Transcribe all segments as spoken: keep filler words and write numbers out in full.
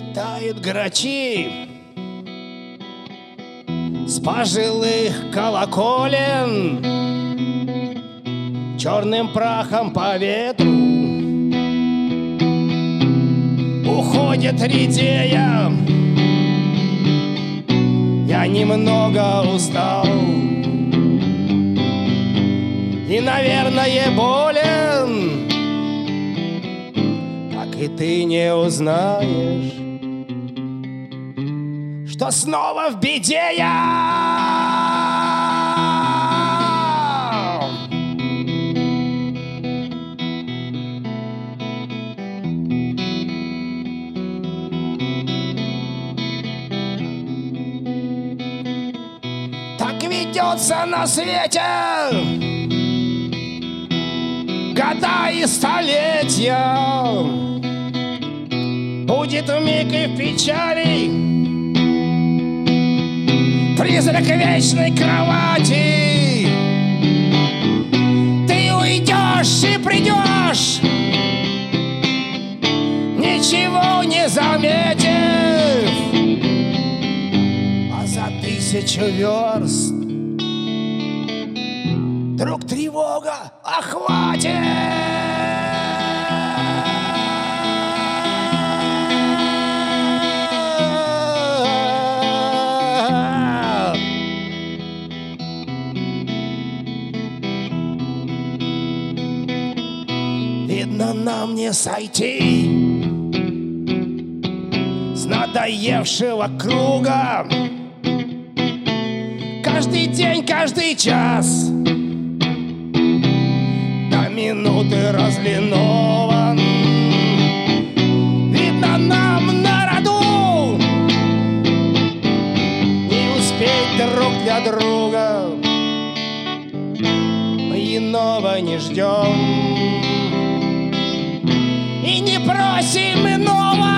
Улетают грачи с пожилых колоколен, черным прахом по ветру уходит редея. Я немного устал и, наверное, болен, так и ты не узнаешь, что снова в беде я. Так ведется на свете года и столетия. Будет вмиг и в печали призрак вечной кровати. Ты уйдешь и придешь, ничего не заметив, а за тысячу верст вдруг тревога охватит. Видно, нам не сойти с надоевшего круга. Каждый день, каждый час до минуты разлинован. Видно, нам на роду не успеть друг для друга. Мы иного не ждем и не просим иного.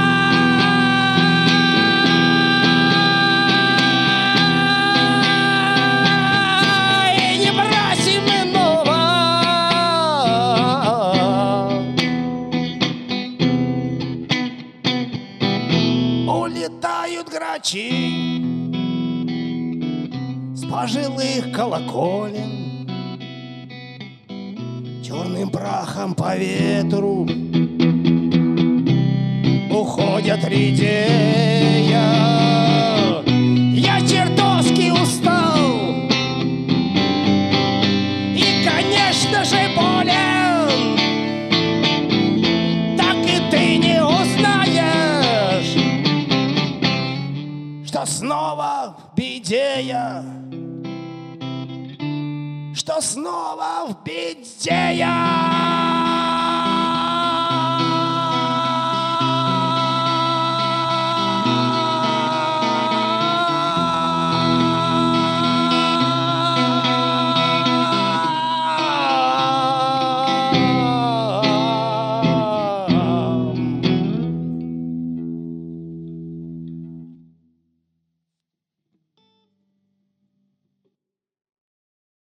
И не просим иного. Улетают грачи с пожилых колоколен, черным прахом по ветру уходят редея. Я чертовски устал и, конечно же, болен. Так и ты не узнаешь, что снова в беде я, что снова в беде я.